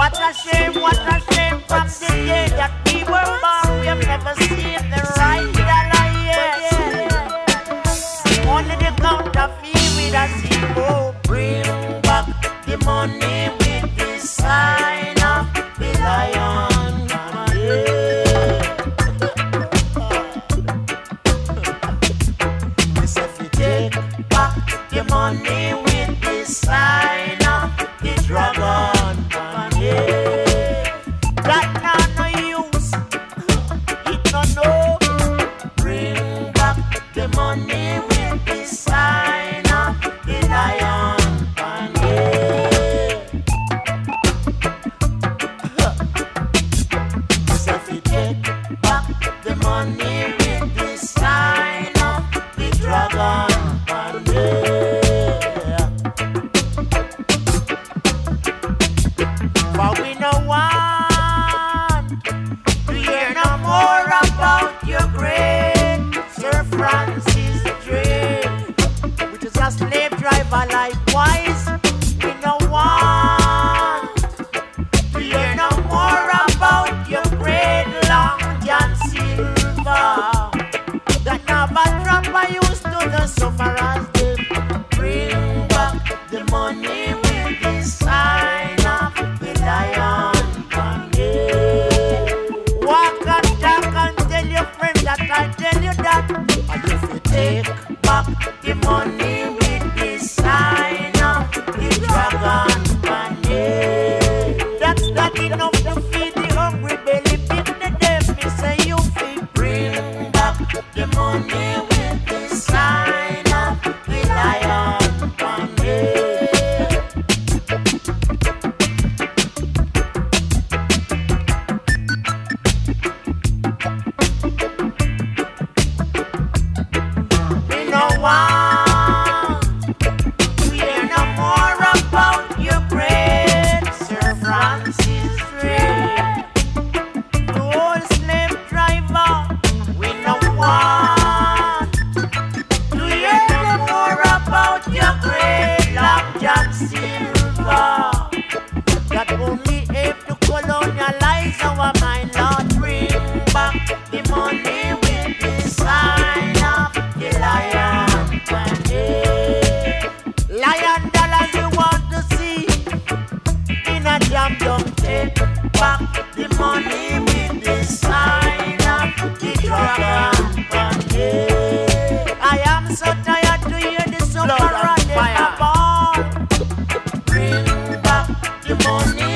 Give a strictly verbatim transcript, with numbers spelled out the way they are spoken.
What a shame, what a shame from the day that we were born. We have never seen the right dollar yet. Only the counterfeit with a symbol. Bring back the money with the sign of the lion. Yes, if you take back the money with the sign of the dragon. That not no use. It no no. Bring back the money with the sign of the lion. So if you take back the money with the sign of the dragon. For we no want to hear no more about your great Sir Francis Drake, which is a slave driver likewise. We no want to hear no more about your great Long John Silver, that never drop I used to the sufferers. Bring back the money with the sign of the lion. Walk and talk and tell your friend that I tell you that. And if you take back the money with the sign of the dragon, that's not enough to feed the hungry belly. Pick the deaf, me say you feel. Bring back the money with the sign of the lion. We no want to hear no more about your great Sir Francis Drake, the old slave driver. We no want to hear no more about your great Long John Silver, that only aim to colonialize our mind. Lord, bring back the money with the sign of the lion. Lion dollars you want to see in a jam, don't take back the money with the sign of the dragon. I am so tired to hear the sufferer. Bring back the money